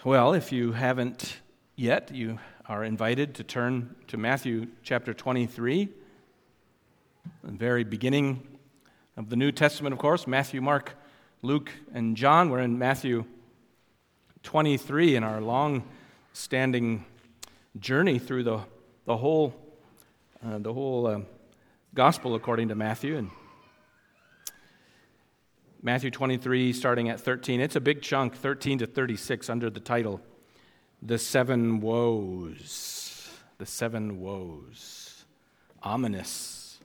Well, if you haven't yet, you are invited to turn to Matthew chapter 23, the very beginning of the New Testament, of course. Matthew, Mark, Luke, and John. We're in Matthew 23 in our long-standing journey through the whole gospel according to Matthew. And Matthew 23, starting at 13. It's a big chunk, 13 to 36, under the title, The Seven Woes. The Seven Woes. Ominous.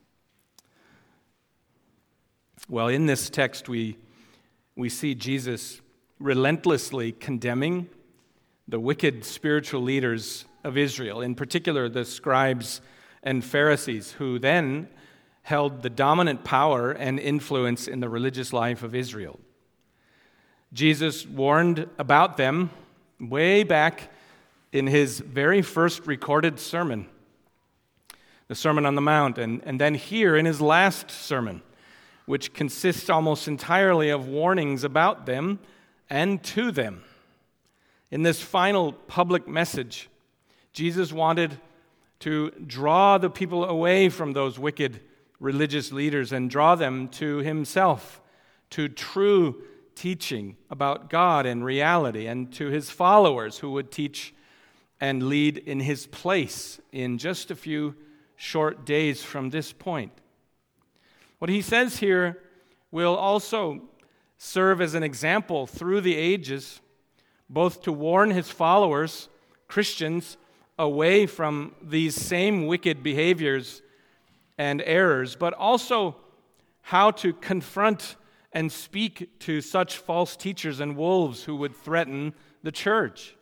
Well, in this text, we see Jesus relentlessly condemning the wicked spiritual leaders of Israel, in particular the scribes and Pharisees, who then held the dominant power and influence in the religious life of Israel. Jesus warned about them way back in his very first recorded sermon, the Sermon on the Mount, and then here in his last sermon, which consists almost entirely of warnings about them and to them. In this final public message, Jesus wanted to draw the people away from those wicked religious leaders and draw them to himself, to true teaching about God and reality, and to his followers who would teach and lead in his place in just a few short days from this point. What he says here will also serve as an example through the ages, both to warn his followers, Christians, away from these same wicked behaviors and errors, but also how to confront and speak to such false teachers and wolves who would threaten the church.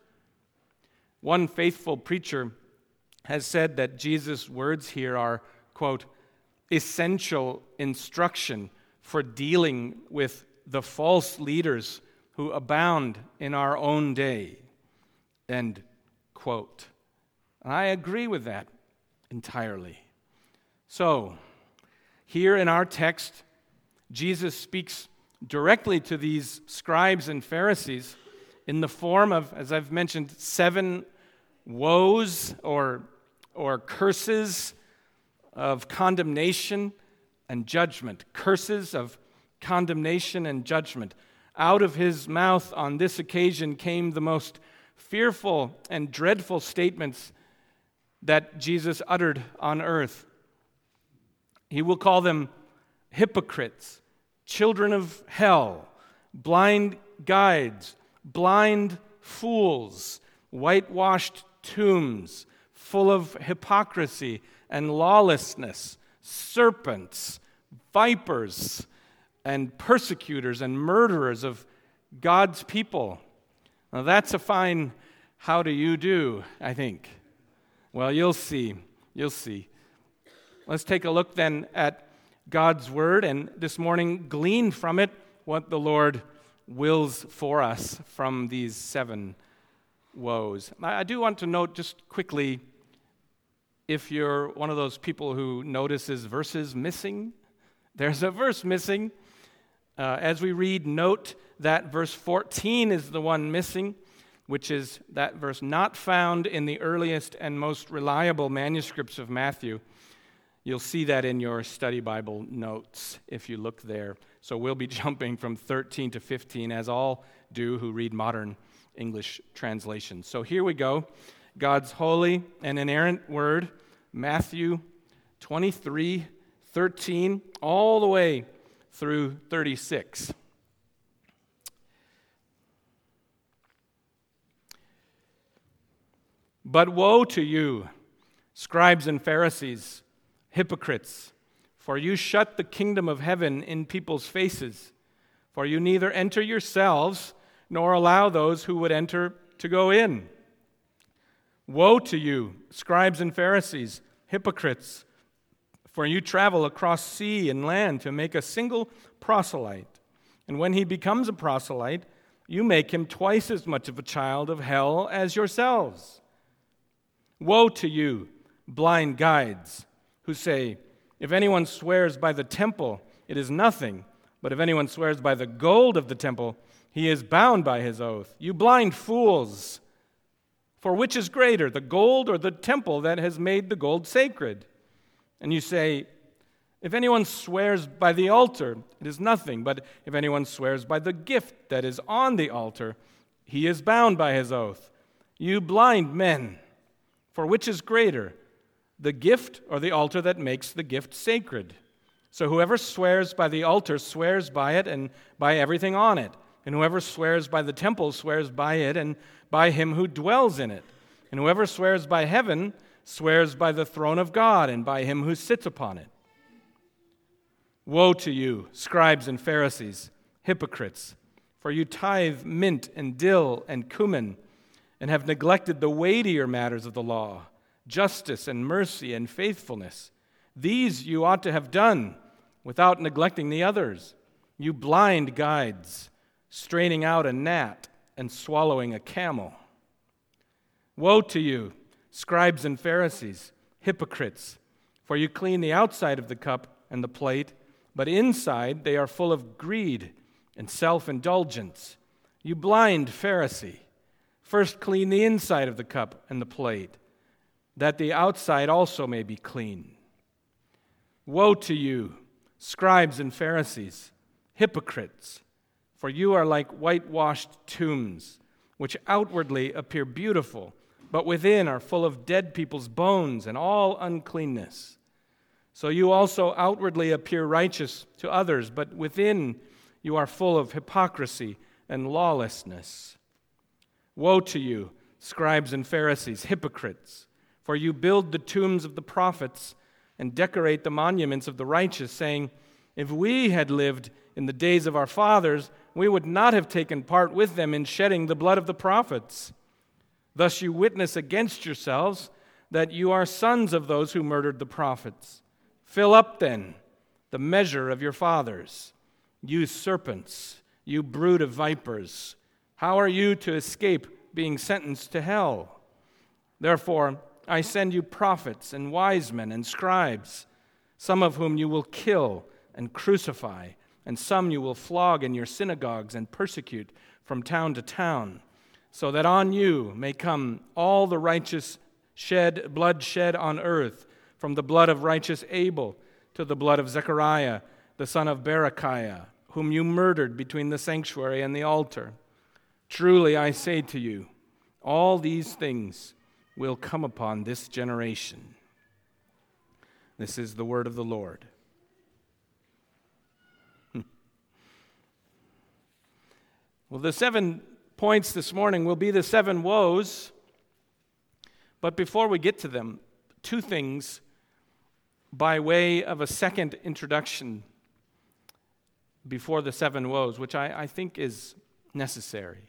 One faithful preacher has said that Jesus' words here are, quote, essential instruction for dealing with the false leaders who abound in our own day, end quote. And I agree with that entirely. So, here in our text, Jesus speaks directly to these scribes and Pharisees in the form of, as I've mentioned, 7 woes or curses of condemnation and judgment. Curses of condemnation and judgment. Out of his mouth on this occasion came the most fearful and dreadful statements that Jesus uttered on earth. He will call them hypocrites, children of hell, blind guides, blind fools, whitewashed tombs, full of hypocrisy and lawlessness, serpents, vipers, and persecutors and murderers of God's people. Now that's a fine how do you do, I think. Well, you'll see. You'll see. Let's take a look then at God's Word, and this morning glean from it what the Lord wills for us from these 7 woes. I do want to note just quickly, if you're one of those people who notices verses missing, there's a verse missing. As we read, note that verse 14 is the one missing, which is that verse not found in the earliest and most reliable manuscripts of Matthew. You'll see that in your study Bible notes if you look there. So we'll be jumping from 13 to 15, as all do who read modern English translations. So here we go. God's holy and inerrant word, Matthew 23, 13, all the way through 36. But woe to you, scribes and Pharisees, hypocrites, for you shut the kingdom of heaven in people's faces, for you neither enter yourselves nor allow those who would enter to go in. Woe to you, scribes and Pharisees, hypocrites, for you travel across sea and land to make a single proselyte, and when he becomes a proselyte, you make him twice as much of a child of hell as yourselves. Woe to you, blind guides, who say, if anyone swears by the temple, it is nothing, but if anyone swears by the gold of the temple, he he is bound by his oath. You blind fools! For which is greater, the gold or the temple that has made the gold sacred? And you say, if anyone swears by the altar, it is nothing. But if anyone swears by the gift that is on the altar, he is bound by his oath. You blind men! For which is greater, the gift or the altar that makes the gift sacred? So whoever swears by the altar swears by it and by everything on it. And whoever swears by the temple swears by it and by him who dwells in it. And whoever swears by heaven swears by the throne of God and by him who sits upon it. Woe to you, scribes and Pharisees, hypocrites! For you tithe mint and dill and cumin, and have neglected the weightier matters of the law, justice and mercy and faithfulness. These you ought to have done without neglecting the others. You blind guides, straining out a gnat and swallowing a camel. Woe to you, scribes and Pharisees, hypocrites! For you clean the outside of the cup and the plate, but inside they are full of greed and self-indulgence. You blind Pharisee! First clean the inside of the cup and the plate, that the outside also may be clean. Woe to you, scribes and Pharisees, hypocrites! For you are like whitewashed tombs, which outwardly appear beautiful, but within are full of dead people's bones and all uncleanness. So you also outwardly appear righteous to others, but within you are full of hypocrisy and lawlessness. Woe to you, scribes and Pharisees, hypocrites! For you build the tombs of the prophets and decorate the monuments of the righteous, saying, if we had lived in the days of our fathers, we would not have taken part with them in shedding the blood of the prophets. Thus you witness against yourselves that you are sons of those who murdered the prophets. Fill up, then, the measure of your fathers. You serpents, you brood of vipers, how are you to escape being sentenced to hell? Therefore, I send you prophets and wise men and scribes, some of whom you will kill and crucify, and some you will flog in your synagogues and persecute from town to town, so that on you may come all the righteous blood shed on earth, from the blood of righteous Abel to the blood of Zechariah, the son of Berechiah, whom you murdered between the sanctuary and the altar. Truly I say to you, all these things will come upon this generation. This is the word of the Lord. Well, the 7 points this morning will be the 7 woes. But before we get to them, 2 things by way of a second introduction before the 7 woes, which I think is necessary.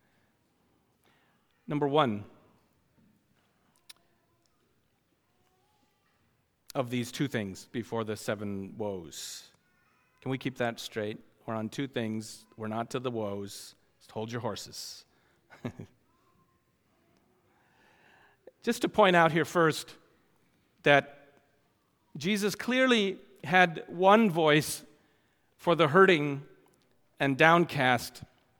Number 1 of these 2 things before the 7 woes. Can we keep that straight? We're on 2 things. We're not to the woes. Just hold your horses. Just to point out here first that Jesus clearly had one voice for the hurting and downcast,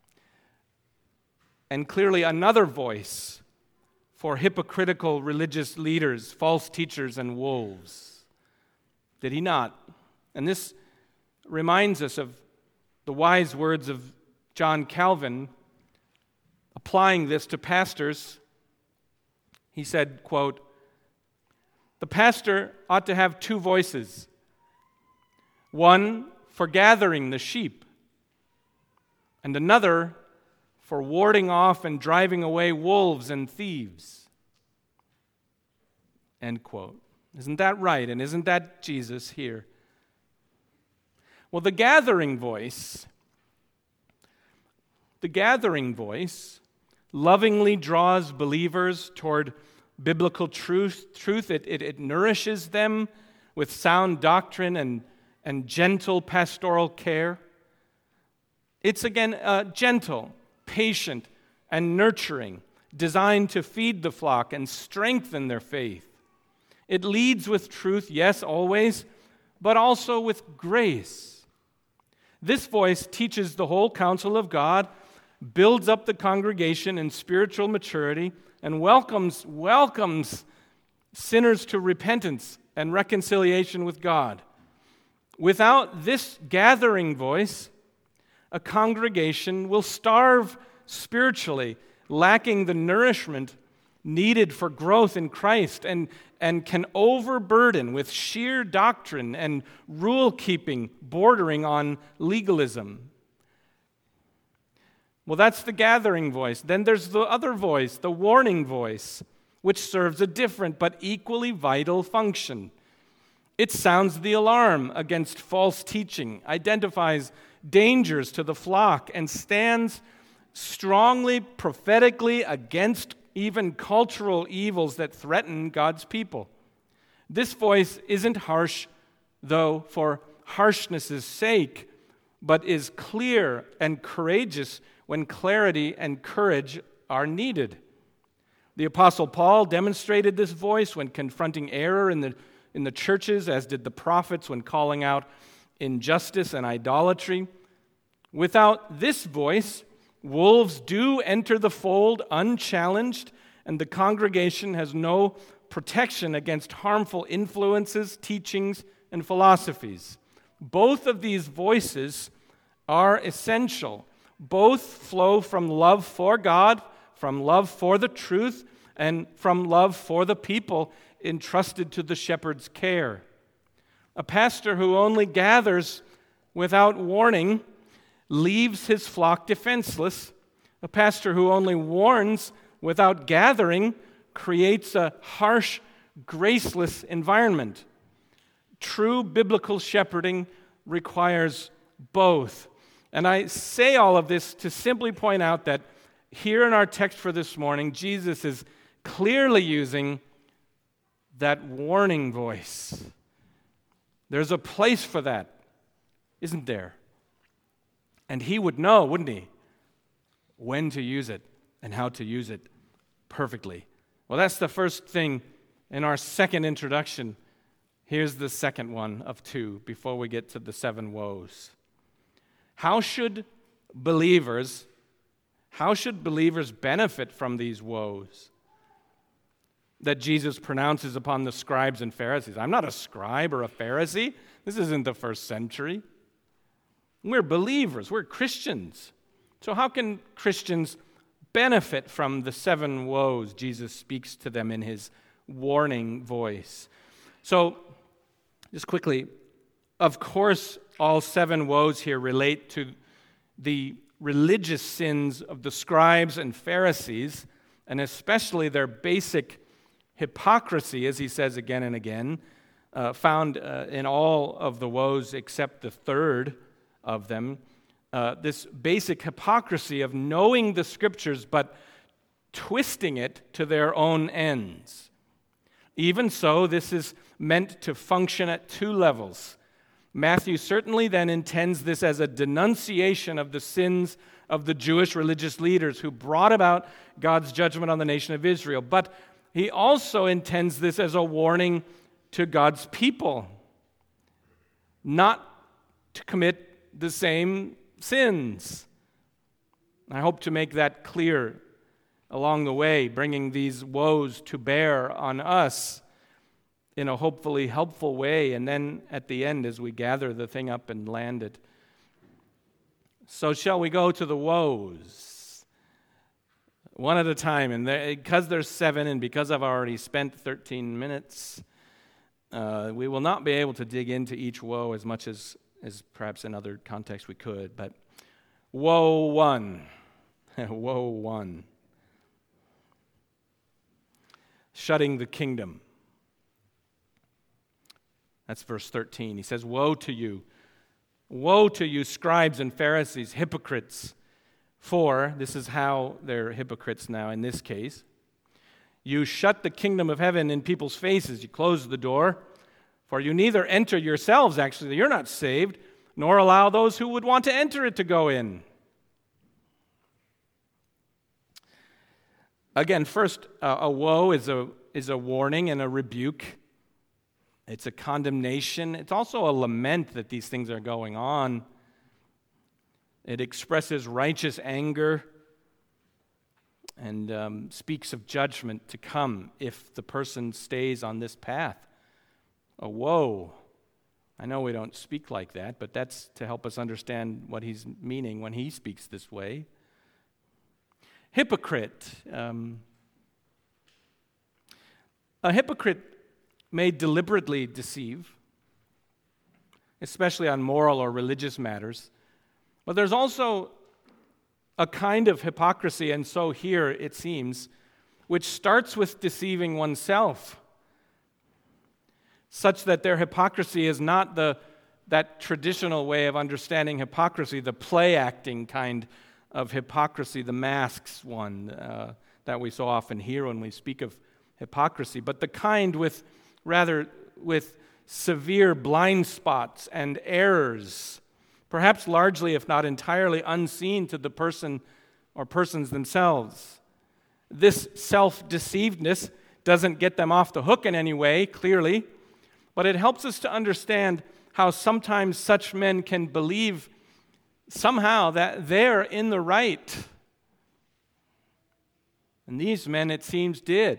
and clearly another voice for hypocritical religious leaders, false teachers, and wolves. Did he not? And this reminds us of the wise words of John Calvin, applying this to pastors. He said, quote, "The pastor ought to have 2 voices, one for gathering the sheep, and another for warding off and driving away wolves and thieves." End quote. Isn't that right? And isn't that Jesus here? Well, the gathering voice lovingly draws believers toward biblical truth. It nourishes them with sound doctrine and gentle pastoral care. It's again gentle, patient, and nurturing, designed to feed the flock and strengthen their faith. It leads with truth, yes, always, but also with grace. This voice teaches the whole counsel of God builds up the congregation in spiritual maturity, and welcomes sinners to repentance and reconciliation with God. Without this gathering voice, a congregation will starve spiritually, lacking the nourishment needed for growth in Christ, and can overburden with sheer doctrine and rule-keeping bordering on legalism. Well, that's the gathering voice. Then there's the other voice, the warning voice, which serves a different but equally vital function. It sounds the alarm against false teaching, identifies dangers to the flock, and stands strongly, prophetically against even cultural evils that threaten God's people. This voice isn't harsh, though, for harshness' sake, but is clear and courageous when clarity and courage are needed. The Apostle Paul demonstrated this voice when confronting error in the churches, as did the prophets when calling out injustice and idolatry. Without this voice, wolves do enter the fold unchallenged, and the congregation has no protection against harmful influences, teachings, and philosophies. Both of these voices are essential. Both flow from love for God, from love for the truth, and from love for the people entrusted to the shepherd's care. A pastor who only gathers without warning leaves his flock defenseless. A pastor who only warns without gathering creates a harsh, graceless environment. True biblical shepherding requires both. And I say all of this to simply point out that here in our text for this morning, Jesus is clearly using that warning voice. There's a place for that, isn't there? And he would know, wouldn't he, when to use it and how to use it perfectly. Well, that's the first thing in our second introduction. Here's the second one of two before we get to the 7 woes. How should believers benefit from these woes that Jesus pronounces upon the scribes and Pharisees? I'm not a scribe or a Pharisee. This isn't the first century. We're believers. We're Christians. So how can Christians benefit from the 7 woes Jesus speaks to them in his warning voice? So, just quickly, of course, all 7 woes here relate to the religious sins of the scribes and Pharisees, and especially their basic hypocrisy, as he says again and again, found in all of the woes except the third of them. This basic hypocrisy of knowing the Scriptures but twisting it to their own ends. Even so, this is meant to function at 2 levels. Matthew certainly then intends this as a denunciation of the sins of the Jewish religious leaders who brought about God's judgment on the nation of Israel. But he also intends this as a warning to God's people not to commit the same sins. I hope to make that clear along the way, bringing these woes to bear on us in a hopefully helpful way, and then at the end as we gather the thing up and land it. So shall we go to the woes? One at a time, and because there's 7 and because I've already spent 13 minutes, we will not be able to dig into each woe as much as perhaps in other contexts we could, but woe 1. Woe 1. Shutting the kingdom. That's verse 13. He says, woe to you, scribes and Pharisees, hypocrites. For, this is how they're hypocrites now in this case, you shut the kingdom of heaven in people's faces. You close the door. For you neither enter yourselves, actually, you're not saved, nor allow those who would want to enter it to go in. Again, first, a woe is a warning and a rebuke. It's a condemnation. It's also a lament that these things are going on. It expresses righteous anger and speaks of judgment to come if the person stays on this path. A woe. I know we don't speak like that, but that's to help us understand what he's meaning when he speaks this way. Hypocrite. A hypocrite may deliberately deceive, especially on moral or religious matters. But there's also a kind of hypocrisy, and so here it seems, which starts with deceiving oneself, such that their hypocrisy is not that traditional way of understanding hypocrisy, the play-acting kind of hypocrisy, the masks one that we so often hear when we speak of hypocrisy, but the kind with severe blind spots and errors, perhaps largely, if not entirely, unseen to the person or persons themselves. This self-deceivedness doesn't get them off the hook in any way, clearly, but it helps us to understand how sometimes such men can believe somehow that they're in the right. And these men, it seems, did.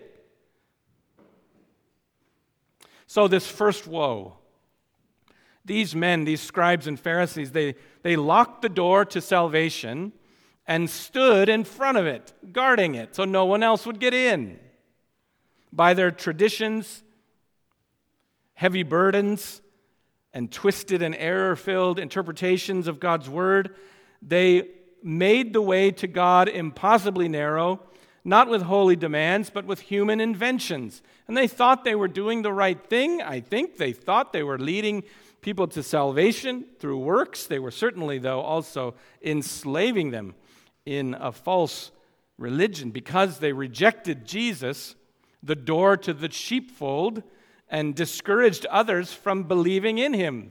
So this first woe, these men, these scribes and Pharisees, they locked the door to salvation and stood in front of it, guarding it, so no one else would get in. By their traditions, heavy burdens, and twisted and error-filled interpretations of God's word, they made the way to God impossibly narrow, not with holy demands, but with human inventions. And they thought they were doing the right thing. I think they thought they were leading people to salvation through works. They were certainly, though, also enslaving them in a false religion because they rejected Jesus, the door to the sheepfold, and discouraged others from believing in him.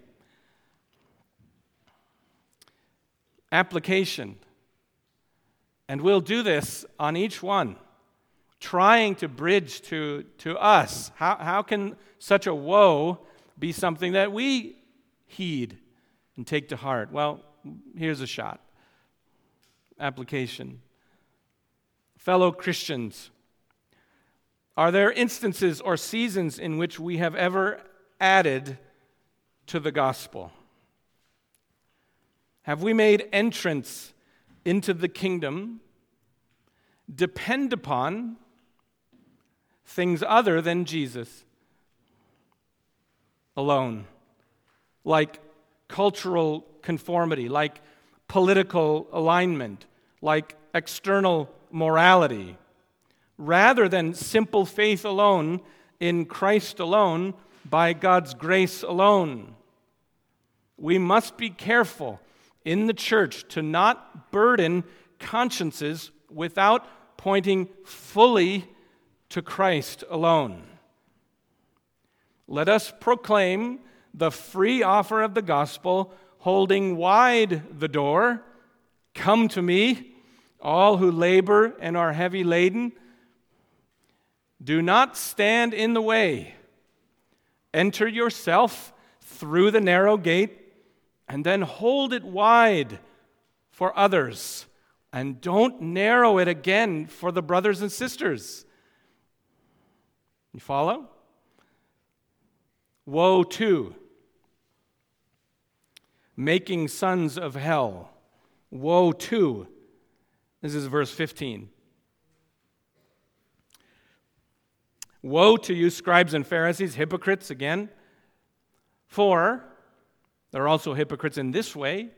Application. And we'll do this on each one, trying to bridge to us. How can such a woe be something that we heed and take to heart? Well, here's a shot. Application. Fellow Christians, are there instances or seasons in which we have ever added to the gospel? Have we made entrance into the kingdom depend upon things other than Jesus alone, like cultural conformity, like political alignment, like external morality, rather than simple faith alone in Christ alone by God's grace alone? We must be careful in the church to not burden consciences without pointing fully to Christ alone. Let us proclaim the free offer of the gospel, holding wide the door. Come to me, all who labor and are heavy laden. Do not stand in the way. Enter yourself through the narrow gate, and then hold it wide for others. And don't narrow it again for the brothers and sisters. You follow? Woe to making sons of hell. Woe to. This is verse 15. Woe to you, scribes and Pharisees, hypocrites again. For there are also hypocrites in this way.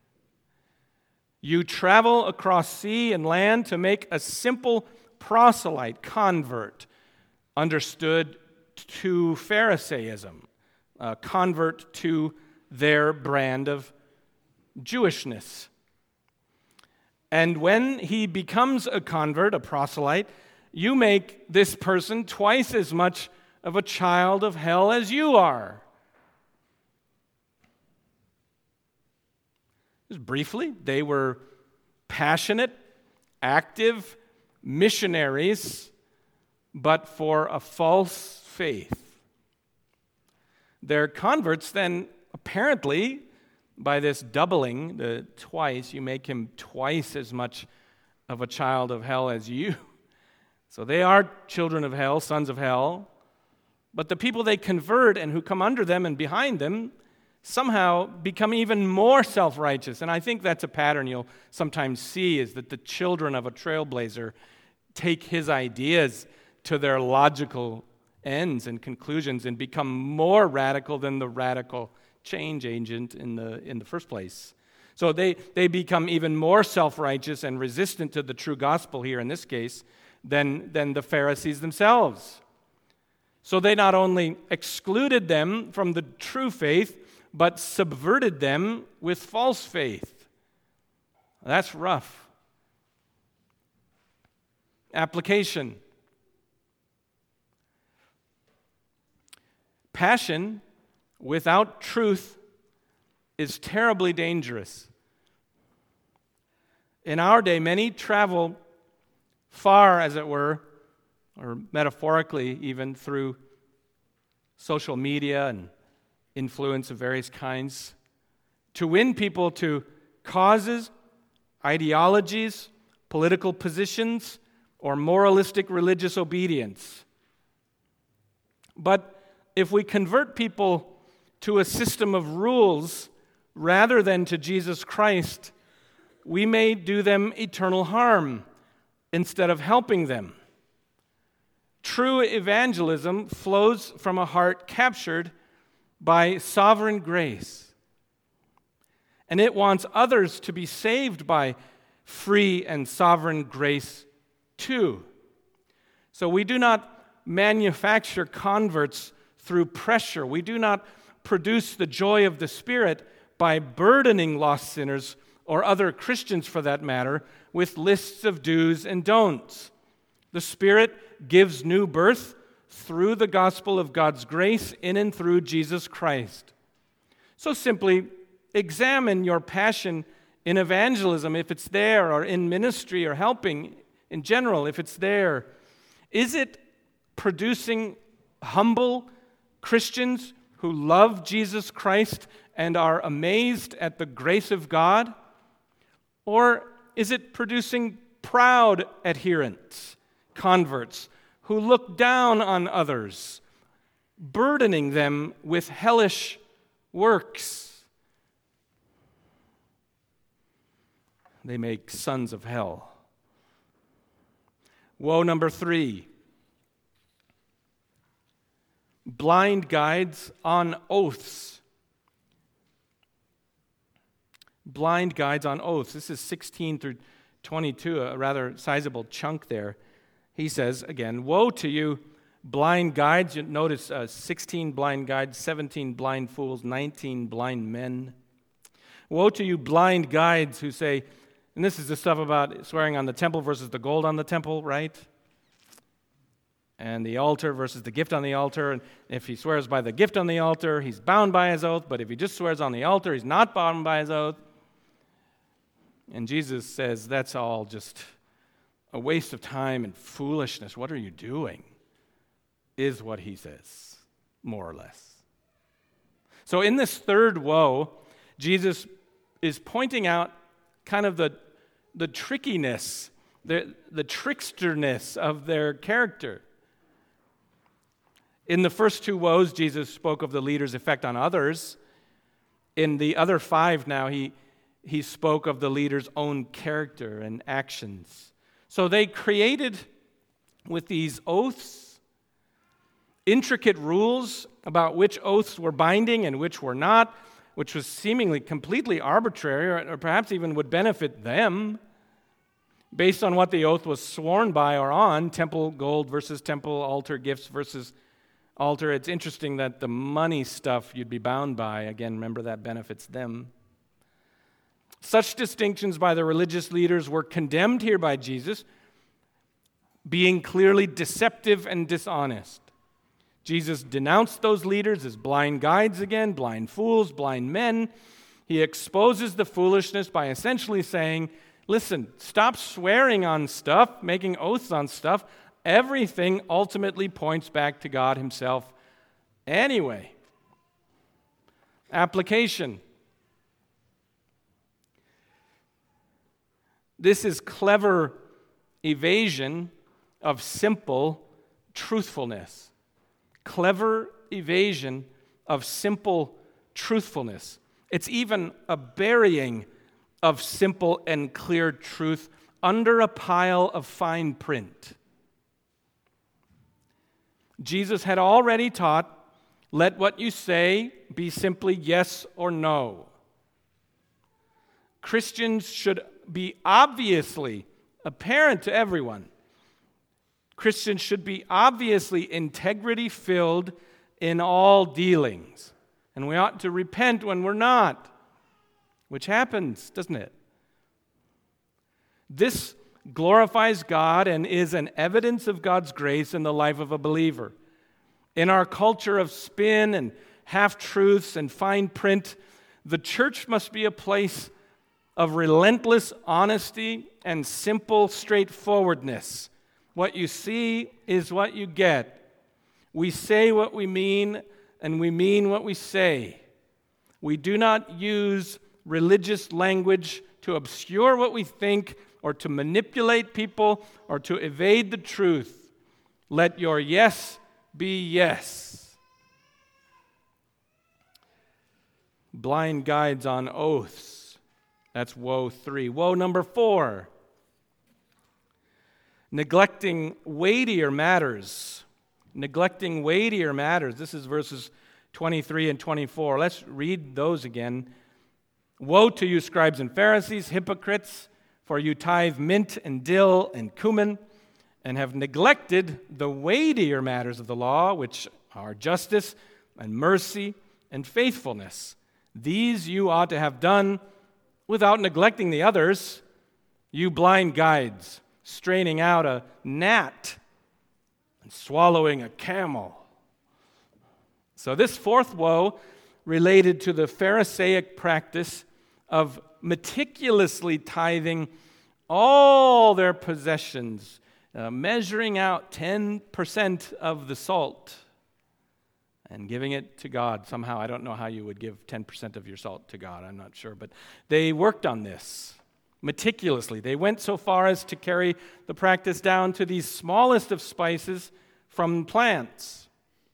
You travel across sea and land to make a simple proselyte, convert, understood to Pharisaism, a convert to their brand of Jewishness. And when he becomes a convert, a proselyte, you make this person twice as much of a child of hell as you are. Just briefly, they were passionate, active missionaries, but for a false faith. Their converts then, apparently, by this doubling, the twice, you make him twice as much of a child of hell as you. So they are children of hell, sons of hell. But the people they convert and who come under them and behind them somehow become even more self-righteous. And I think that's a pattern you'll sometimes see, is that the children of a trailblazer take his ideas to their logical ends and conclusions and become more radical than the radical change agent in the first place. So they become even more self-righteous and resistant to the true gospel here in this case than the Pharisees themselves. So they not only excluded them from the true faith, but subverted them with false faith. That's rough. Application. Passion without truth is terribly dangerous. In our day, many travel far, as it were, or metaphorically even, through social media and influence of various kinds, to win people to causes, ideologies, political positions, or moralistic religious obedience. But if we convert people to a system of rules rather than to Jesus Christ, we may do them eternal harm instead of helping them. True evangelism flows from a heart captured by sovereign grace, and it wants others to be saved by free and sovereign grace too. So we do not manufacture converts through pressure. We do not produce the joy of the Spirit by burdening lost sinners, or other Christians for that matter, with lists of do's and don'ts. The Spirit gives new birth through the gospel of God's grace in and through Jesus Christ. So simply examine your passion in evangelism, if it's there, or in ministry or helping in general, if it's there. Is it producing humble Christians who love Jesus Christ and are amazed at the grace of God? Or is it producing proud adherents, converts, who look down on others, burdening them with hellish works? They make sons of hell. Woe number 3. Blind guides on oaths. Blind guides on oaths. This is 16 through 22, a rather sizable chunk there. He says, again, woe to you, blind guides. You notice 16 blind guides, 17 blind fools, 19 blind men. Woe to you, blind guides, who say, and this is the stuff about swearing on the temple versus the gold on the temple, right? And the altar versus the gift on the altar. And if he swears by the gift on the altar, he's bound by his oath. But if he just swears on the altar, he's not bound by his oath. And Jesus says that's all just a waste of time and foolishness. What are you doing? Is what he says, more or less. So in this third woe, Jesus is pointing out kind of the trickiness, the tricksterness of their character. In the first 2 woes, Jesus spoke of the leader's effect on others. In the other 5 now, he spoke of the leader's own character and actions. So they created, with these oaths, intricate rules about which oaths were binding and which were not, which was seemingly completely arbitrary, or perhaps even would benefit them, based on what the oath was sworn by or on, temple gold versus temple altar gifts versus altar. It's interesting that the money stuff you'd be bound by, again, remember that benefits them. Such distinctions by the religious leaders were condemned here by Jesus, being clearly deceptive and dishonest. Jesus denounced those leaders as blind guides again, blind fools, blind men. He exposes the foolishness by essentially saying, listen, stop swearing on stuff, making oaths on stuff. Everything ultimately points back to God himself anyway. Application. This is clever evasion of simple truthfulness. Clever evasion of simple truthfulness. It's even a burying of simple and clear truth under a pile of fine print. Jesus had already taught, let what you say be simply yes or no. Christians should be obviously apparent to everyone. Christians should be obviously integrity-filled in all dealings. And we ought to repent when we're not, which happens, doesn't it? This glorifies God and is an evidence of God's grace in the life of a believer. In our culture of spin and half-truths and fine print, the church must be a place of relentless honesty and simple straightforwardness. What you see is what you get. We say what we mean, and we mean what we say. We do not use religious language to obscure what we think or to manipulate people or to evade the truth. Let your yes be yes. Blind guides on oaths. That's woe 3. Woe number 4. Neglecting weightier matters. Neglecting weightier matters. This is verses 23 and 24. Let's read those again. Woe to you, scribes and Pharisees, hypocrites, for you tithe mint and dill and cumin, and have neglected the weightier matters of the law, which are justice and mercy and faithfulness. These you ought to have done without neglecting the others. You blind guides, straining out a gnat and swallowing a camel. So this fourth woe related to the Pharisaic practice of meticulously tithing all their possessions, measuring out 10% of the salt and giving it to God somehow. I don't know how you would give 10% of your salt to God. I'm not sure. But they worked on this meticulously. They went so far as to carry the practice down to the smallest of spices from plants.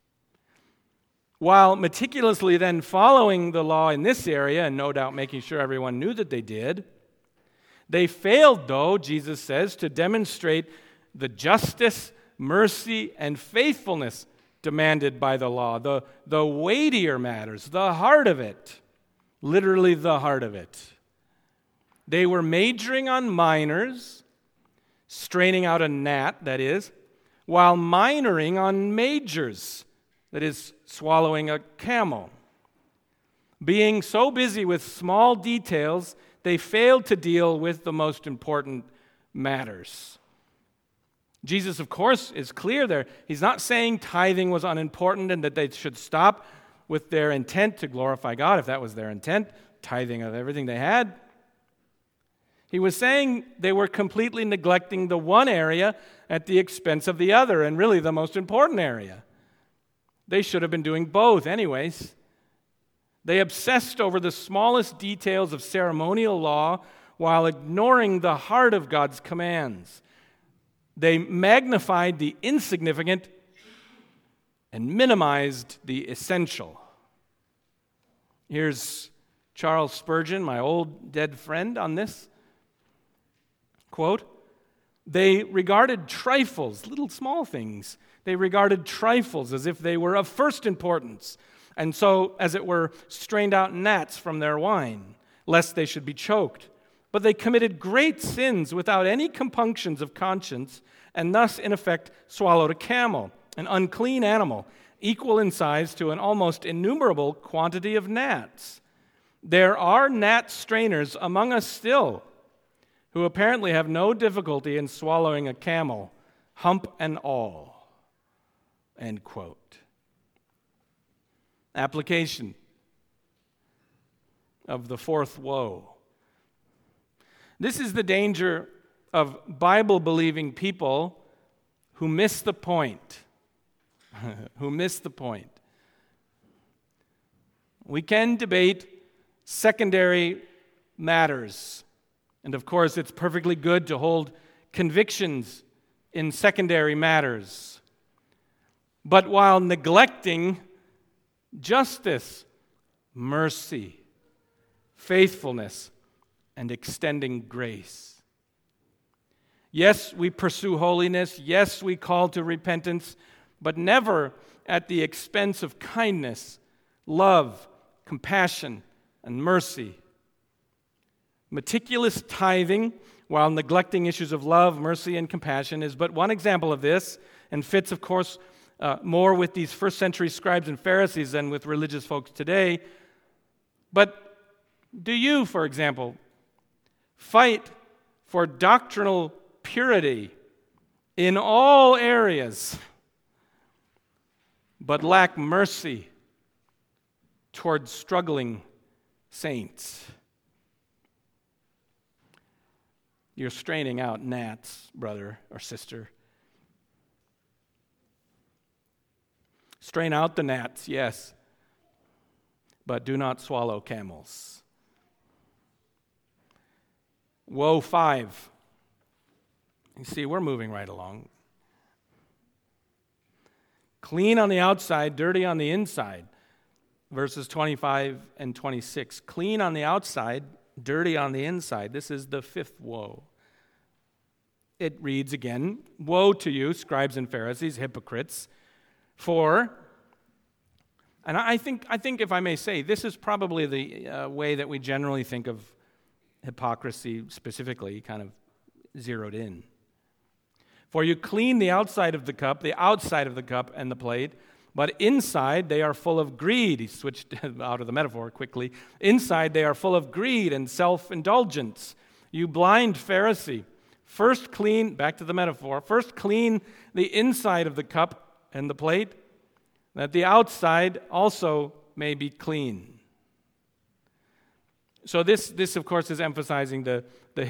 While meticulously then following the law in this area, and no doubt making sure everyone knew that they did, they failed, though, Jesus says, to demonstrate the justice, mercy, and faithfulness demanded by the law, the weightier matters, the heart of it, literally the heart of it. They were majoring on minors, straining out a gnat, that is, while minoring on majors, that is, swallowing a camel. Being so busy with small details, they failed to deal with the most important matters. Jesus, of course, is clear there. He's not saying tithing was unimportant and that they should stop with their intent to glorify God, if that was their intent, tithing of everything they had. He was saying they were completely neglecting the one area at the expense of the other, and really the most important area. They should have been doing both anyways. They obsessed over the smallest details of ceremonial law while ignoring the heart of God's commands. They magnified the insignificant and minimized the essential. Here's Charles Spurgeon, my old dead friend, on this. Quote, they regarded trifles, little small things, they regarded trifles as if they were of first importance, and so, as it were, strained out gnats from their wine, lest they should be choked. But they committed great sins without any compunctions of conscience, and thus, in effect, swallowed a camel, an unclean animal, equal in size to an almost innumerable quantity of gnats. There are gnat strainers among us still, who apparently have no difficulty in swallowing a camel, hump and all. End quote. Application of the fourth woe. This is the danger of Bible-believing people who miss the point. Who miss the point. We can debate secondary matters. And of course, it's perfectly good to hold convictions in secondary matters, but while neglecting justice, mercy, faithfulness, and extending grace. Yes, we pursue holiness. Yes, we call to repentance, but never at the expense of kindness, love, compassion, and mercy. Meticulous tithing, while neglecting issues of love, mercy, and compassion, is but one example of this, and fits, of course, more with these first-century scribes and Pharisees than with religious folks today. But do you, for example, fight for doctrinal purity in all areas, but lack mercy toward struggling saints? You're straining out gnats, brother or sister. Strain out the gnats, yes, but do not swallow camels. Woe 5. You see, we're moving right along. Clean on the outside, dirty on the inside. Verses 25 and 26. Clean on the outside, dirty on the inside. This is the fifth woe. It reads again, woe to you, scribes and Pharisees, hypocrites, for, and I think if I may say, this is probably the way that we generally think of hypocrisy specifically, kind of zeroed in. For you clean the outside of the cup and the plate, but inside they are full of greed. He switched out of the metaphor quickly. Inside they are full of greed and self-indulgence. You blind Pharisee, first clean the inside of the cup and the plate, that the outside also may be clean. So this of course is emphasizing the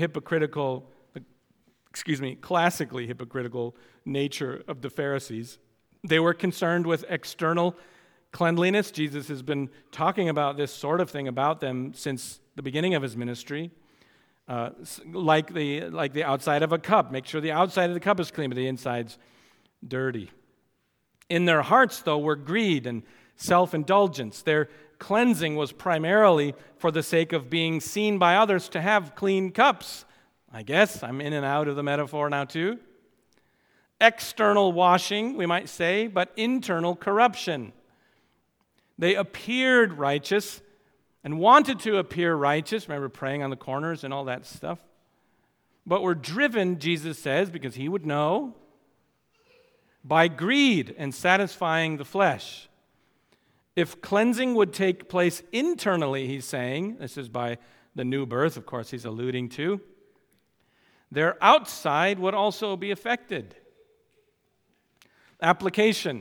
classically hypocritical nature of the Pharisees. They were concerned with external cleanliness. Jesus has been talking about this sort of thing about them since the beginning of his ministry. Like the outside of a cup. Make sure the outside of the cup is clean, but the inside's dirty. In their hearts, though, were greed and self-indulgence. Their cleansing was primarily for the sake of being seen by others to have clean cups. I guess I'm in and out of the metaphor now too. External washing, we might say, but internal corruption. They appeared righteous and wanted to appear righteous. Remember praying on the corners and all that stuff. But were driven, Jesus says, because he would know, by greed and satisfying the flesh. If cleansing would take place internally, he's saying, this is by the new birth, of course, he's alluding to, their outside would also be affected. Application.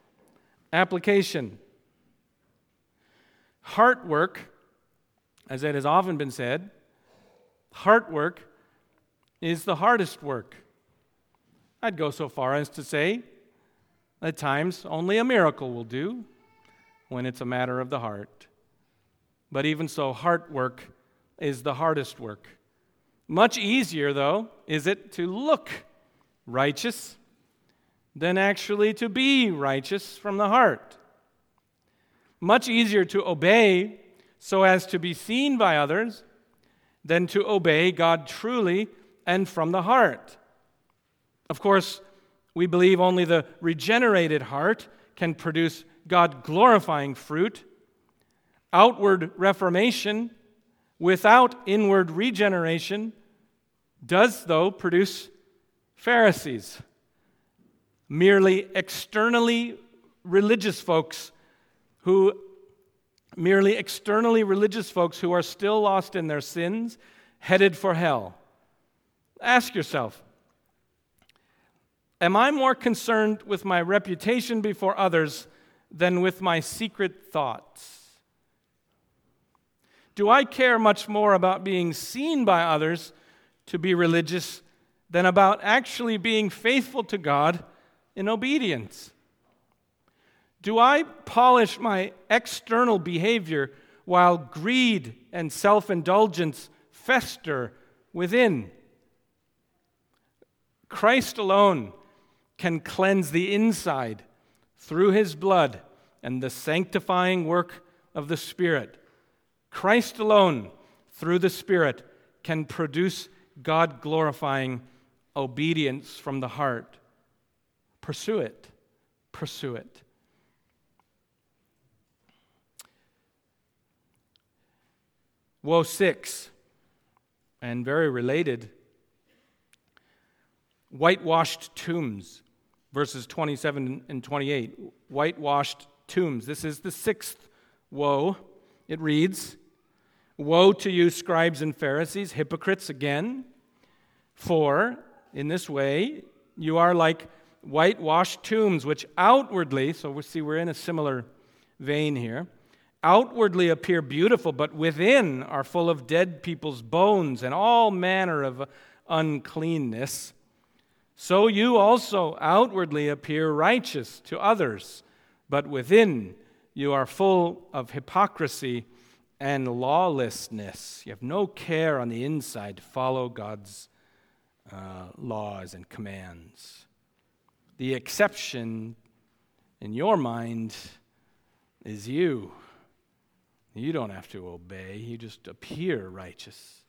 Heart work, as it has often been said, heart work is the hardest work. I'd go so far as to say, at times, only a miracle will do when it's a matter of the heart. But even so, heart work is the hardest work. Much easier, though, is it to look righteous than actually to be righteous from the heart. Much easier to obey so as to be seen by others than to obey God truly and from the heart. Of course, we believe only the regenerated heart can produce God-glorifying fruit. Outward reformation without inward regeneration does, though, produce Pharisees, merely externally religious folks who are still lost in their sins, headed for hell. Ask yourself, am I more concerned with my reputation before others than with my secret thoughts? Do I care much more about being seen by others to be religious than about actually being faithful to God in obedience? Do I polish my external behavior while greed and self-indulgence fester within? Christ alone can cleanse the inside through his blood and the sanctifying work of the Spirit. Christ alone, through the Spirit, can produce God-glorifying obedience from the heart. Pursue it. Pursue it. Woe 6, and very related, whitewashed tombs, verses 27 and 28. Whitewashed tombs. This is the sixth woe. It reads, "Woe to you, scribes and Pharisees, hypocrites again, for in this way you are like whitewashed tombs, which outwardly," so we see we're in a similar vein here, "outwardly appear beautiful, but within are full of dead people's bones and all manner of uncleanness. So you also outwardly appear righteous to others, but within you are full of hypocrisy and lawlessness." You have no care on the inside to follow God's laws and commands. The exception in your mind is you. You don't have to obey. You just appear righteous.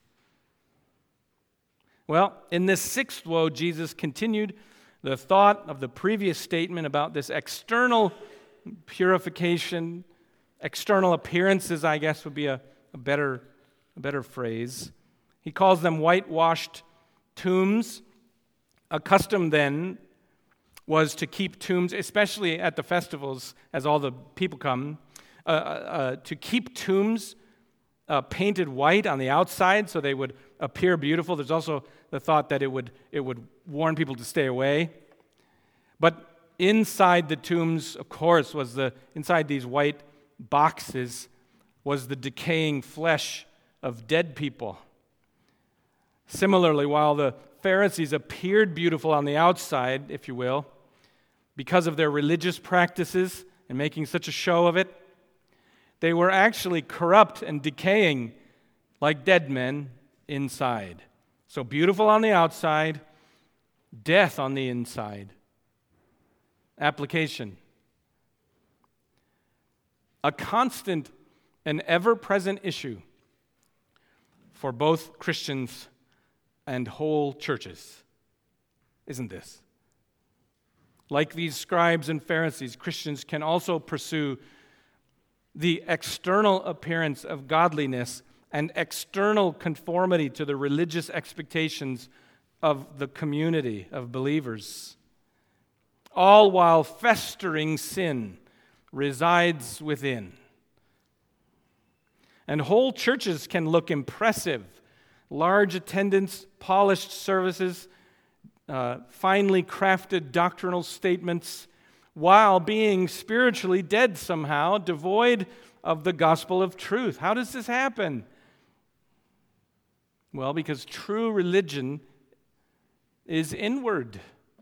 Well, in this sixth woe, Jesus continued the thought of the previous statement about this external purification. External appearances, I guess, would be a better phrase. He calls them whitewashed tombs. A custom then was to keep tombs, especially at the festivals as all the people come, to keep tombs painted white on the outside so they would appear beautiful. There's also the thought that it would warn people to stay away. But inside the tombs, of course, inside these white boxes was the decaying flesh of dead people. Similarly, while the Pharisees appeared beautiful on the outside, if you will, because of their religious practices and making such a show of it, they were actually corrupt and decaying like dead men inside. So beautiful on the outside, death on the inside. Application. A constant and ever-present issue for both Christians and whole churches, isn't this? Like these scribes and Pharisees, Christians can also pursue the external appearance of godliness and external conformity to the religious expectations of the community of believers, all while festering sin resides within. And whole churches can look impressive, large attendance, polished services, finely crafted doctrinal statements, while being spiritually dead somehow, devoid of the gospel of truth. How does this happen? Well, because true religion is inward.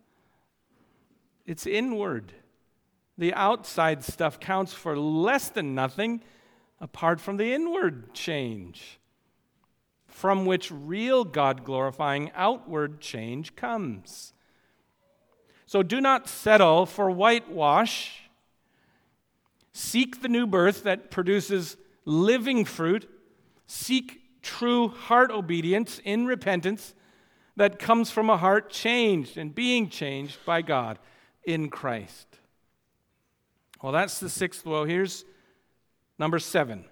It's inward. The outside stuff counts for less than nothing apart from the inward change, from which real God-glorifying outward change comes. So do not settle for whitewash. Seek the new birth that produces living fruit. Seek true heart obedience in repentance that comes from a heart changed and being changed by God in Christ. Well, that's the sixth woe. Here's number 7.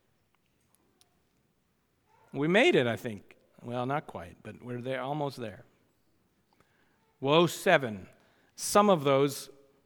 We made it, I think. Well, not quite, but we're there, almost there. Woe 7. Sons of those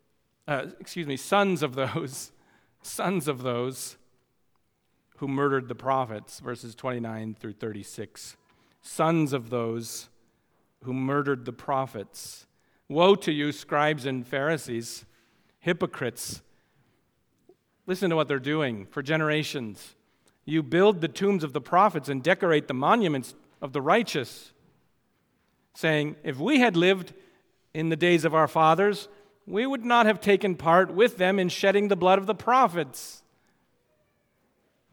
who murdered the prophets, verses 29 through 36. Sons of those who murdered the prophets. Woe to you, scribes and Pharisees, hypocrites. Listen to what they're doing for generations. You build the tombs of the prophets and decorate the monuments of the righteous, saying, if we had lived in the days of our fathers, we would not have taken part with them in shedding the blood of the prophets.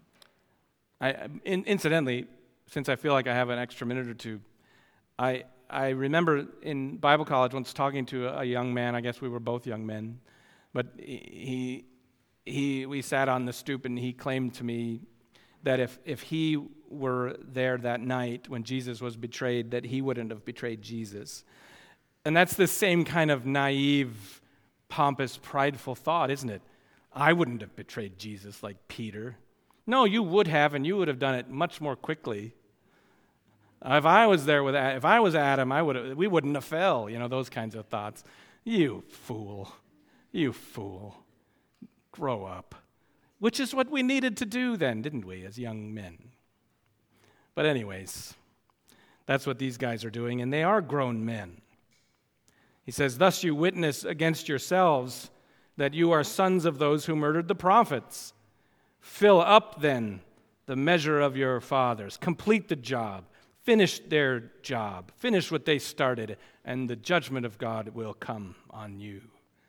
Incidentally, since I feel like I have an extra minute or two, I I remember in Bible college once talking to a young man. I guess we were both young men, but we sat on the stoop, and he claimed to me that if he were there that night when Jesus was betrayed, that he wouldn't have betrayed Jesus. And that's the same kind of naive, pompous, prideful thought, isn't it? I wouldn't have betrayed Jesus like Peter. No, you would have, and you would have done it much more quickly. If I was Adam, we wouldn't have fell, those kinds of thoughts. You fool. Grow up. Which is what we needed to do then, didn't we, as young men? But anyways, that's what these guys are doing, and they are grown men. He says, "Thus you witness against yourselves that you are sons of those who murdered the prophets. Fill up, then, the measure of your fathers. Complete the job. Finish their job. Finish what they started, and the judgment of God will come on you."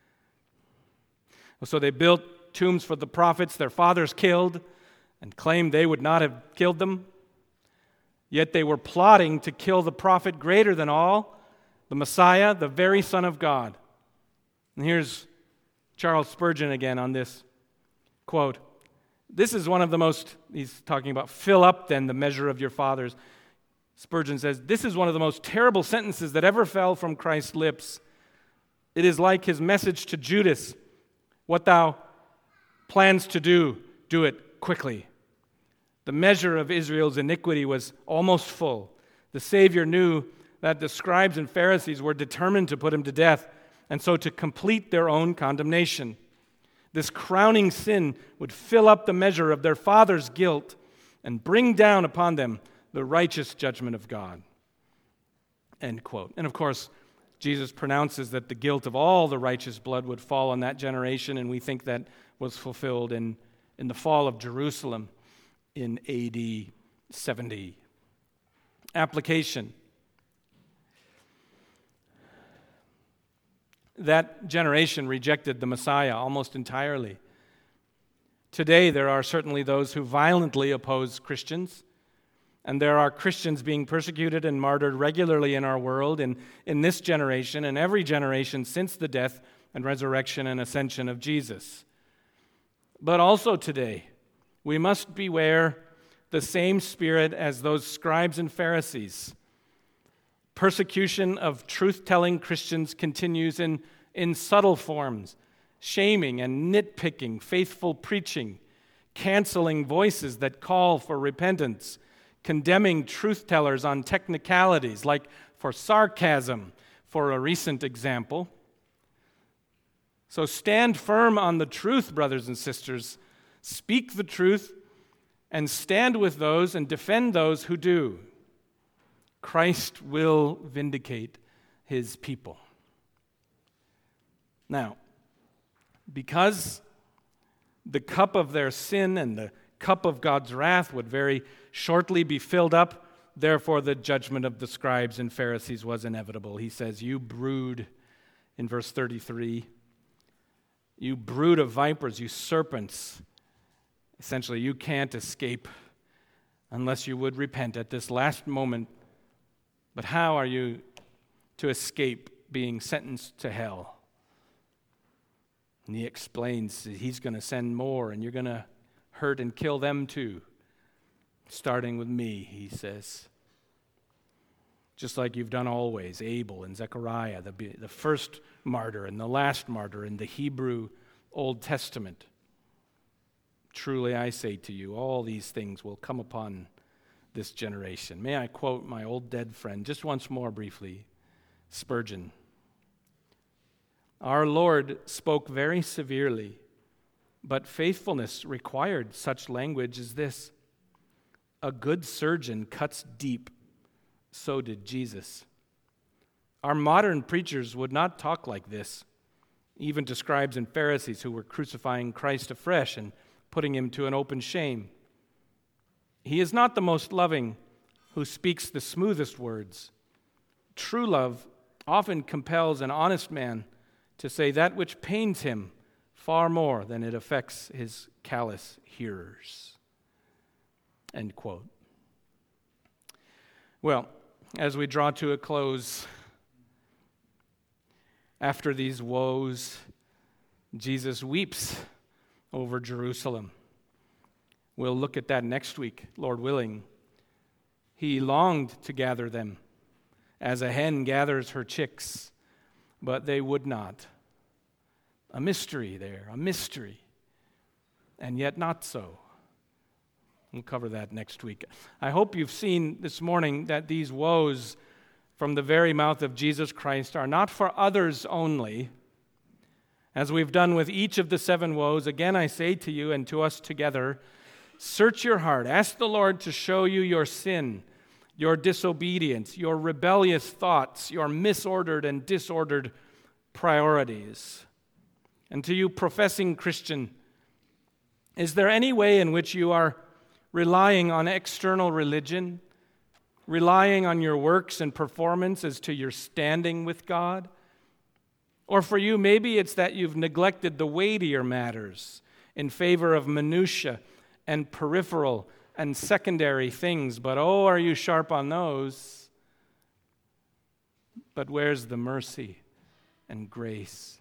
So they built tombs for the prophets their fathers killed and claimed they would not have killed them. Yet they were plotting to kill the prophet greater than all, the Messiah, the very Son of God. And here's Charles Spurgeon again on this quote. This is one of the most, he's talking about, fill up then the measure of your fathers. Spurgeon says, this is one of the most terrible sentences that ever fell from Christ's lips. It is like his message to Judas, what thou plans to do, do it quickly. The measure of Israel's iniquity was almost full. The Savior knew that the scribes and Pharisees were determined to put him to death, and so to complete their own condemnation. This crowning sin would fill up the measure of their father's guilt and bring down upon them the righteous judgment of God. End quote. And of course, Jesus pronounces that the guilt of all the righteous blood would fall on that generation, and we think that was fulfilled in the fall of Jerusalem in AD 70. Application. That generation rejected the Messiah almost entirely. Today, there are certainly those who violently oppose Christians, and there are Christians being persecuted and martyred regularly in our world, in this generation and every generation since the death and resurrection and ascension of Jesus. But also today, we must beware the same spirit as those scribes and Pharisees. Persecution of truth-telling Christians continues in subtle forms, shaming and nitpicking, faithful preaching, canceling voices that call for repentance, condemning truth-tellers on technicalities, like for sarcasm, for a recent example. So stand firm on the truth, brothers and sisters. Speak the truth and stand with those and defend those who do. Christ will vindicate his people. Now, because the cup of their sin and the cup of God's wrath would very shortly be filled up, therefore the judgment of the scribes and Pharisees was inevitable. He says, you brood, in verse 33, you brood of vipers, you serpents. Essentially, you can't escape unless you would repent at this last moment. But how are you to escape being sentenced to hell? And he explains that he's going to send more, and you're going to hurt and kill them too. Starting with me, he says. Just like you've done always, Abel and Zechariah, the first martyr and the last martyr in the Hebrew Old Testament. Truly I say to you, all these things will come upon this generation. May I quote my old dead friend just once more briefly, Spurgeon. Our Lord spoke very severely, but faithfulness required such language as this. A good surgeon cuts deep, so did Jesus. Our modern preachers would not talk like this, even to scribes and Pharisees who were crucifying Christ afresh and putting him to an open shame. He is not the most loving who speaks the smoothest words. True love often compels an honest man to say that which pains him far more than it affects his callous hearers. End quote. Well, as we draw to a close, after these woes, Jesus weeps over Jerusalem. We'll look at that next week, Lord willing. He longed to gather them as a hen gathers her chicks, but they would not. A mystery there, a mystery, and yet not so. We'll cover that next week. I hope you've seen this morning that these woes from the very mouth of Jesus Christ are not for others only. As we've done with each of the 7 woes, again I say to you and to us together, search your heart. Ask the Lord to show you your sin, your disobedience, your rebellious thoughts, your misordered and disordered priorities. And to you, professing Christian, is there any way in which you are relying on external religion, relying on your works and performance as to your standing with God? Or for you, maybe it's that you've neglected the weightier matters in favor of minutiae and peripheral and secondary things, but oh, are you sharp on those? But where's the mercy and grace?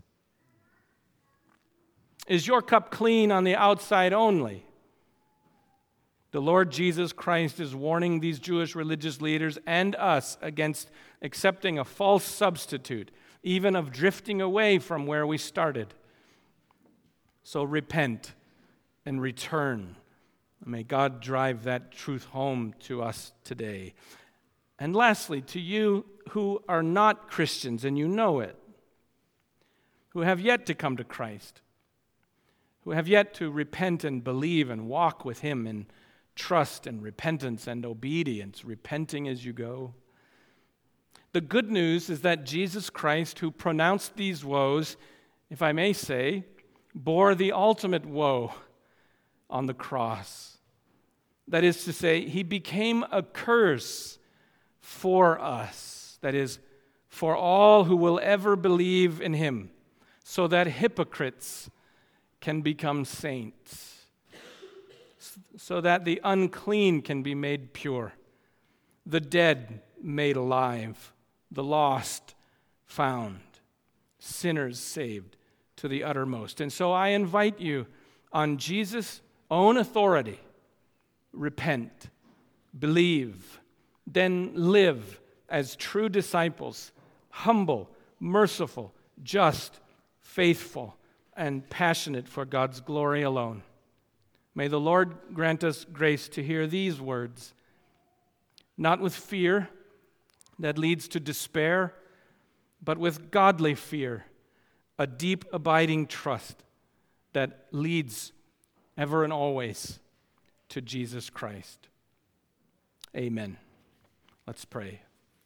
Is your cup clean on the outside only? The Lord Jesus Christ is warning these Jewish religious leaders and us against accepting a false substitute, even of drifting away from where we started. So repent and return. May God drive that truth home to us today. And lastly, to you who are not Christians and you know it, who have yet to come to Christ, who have yet to repent and believe and walk with Him in trust and repentance and obedience, repenting as you go. The good news is that Jesus Christ, who pronounced these woes, if I may say, bore the ultimate woe on the cross. That is to say, He became a curse for us, that is, for all who will ever believe in Him, so that hypocrites can become saints, so that the unclean can be made pure, the dead made alive, the lost found, sinners saved to the uttermost. And so I invite you, on Jesus' own authority, repent, believe, then live as true disciples, humble, merciful, just, faithful, and passionate for God's glory alone. May the Lord grant us grace to hear these words, not with fear that leads to despair, but with godly fear, a deep abiding trust that leads ever and always to Jesus Christ. Amen. Let's pray.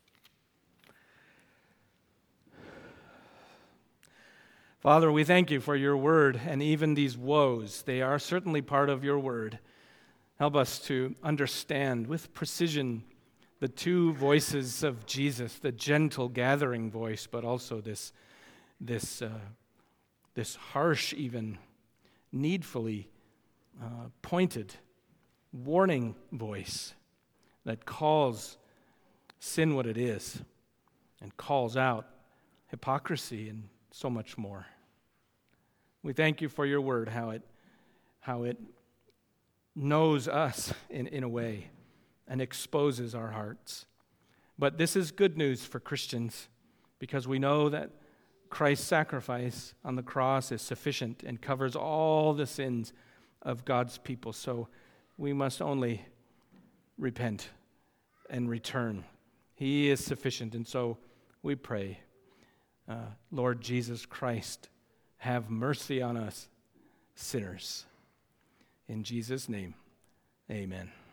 Father, we thank you for your word and even these woes. They are certainly part of your word. Help us to understand with precision the 2 voices of Jesus, the gentle gathering voice, but also this harsh, even needfully pointed warning voice that calls sin what it is and calls out hypocrisy and so much more. We thank you for your word, how it knows us in a way and exposes our hearts. But this is good news for Christians because we know that Christ's sacrifice on the cross is sufficient and covers all the sins of God's people. So we must only repent and return. He is sufficient. And so we pray, Lord Jesus Christ, have mercy on us, sinners. In Jesus' name, amen.